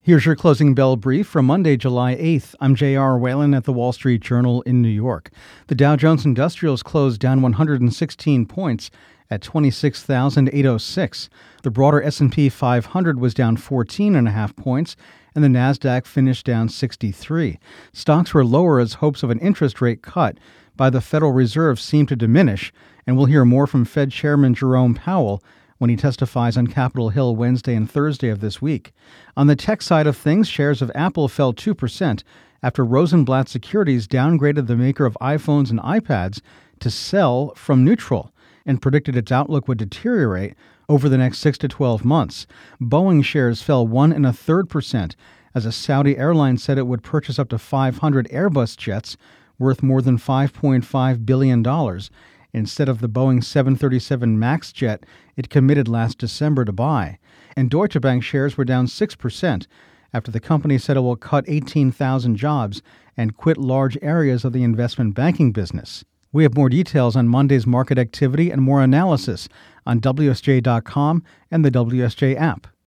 Here's your closing bell brief from Monday, July 8th. I'm J.R. Whalen at the Wall Street Journal in New York. The Dow Jones Industrials closed down 116 points at 26,806. The broader S&P 500 was down 14.5 points, and the Nasdaq finished down 63. Stocks were lower as hopes of an interest rate cut by the Federal Reserve seemed to diminish, and we'll hear more from Fed Chairman Jerome Powell when he testifies on Capitol Hill Wednesday and Thursday of this week. On the tech side of things, shares of Apple fell 2% after Rosenblatt Securities downgraded the maker of iPhones and iPads to sell from neutral and predicted its outlook would deteriorate over the next 6 to 12 months. Boeing shares fell 1.33% as a Saudi airline said it would purchase up to 500 Airbus jets worth more than $5.5 billion instead of the Boeing 737 MAX jet it committed last December to buy. And Deutsche Bank shares were down 6% after the company said it will cut 18,000 jobs and quit large areas of the investment banking business. We have more details on Monday's market activity and more analysis on WSJ.com and the WSJ app.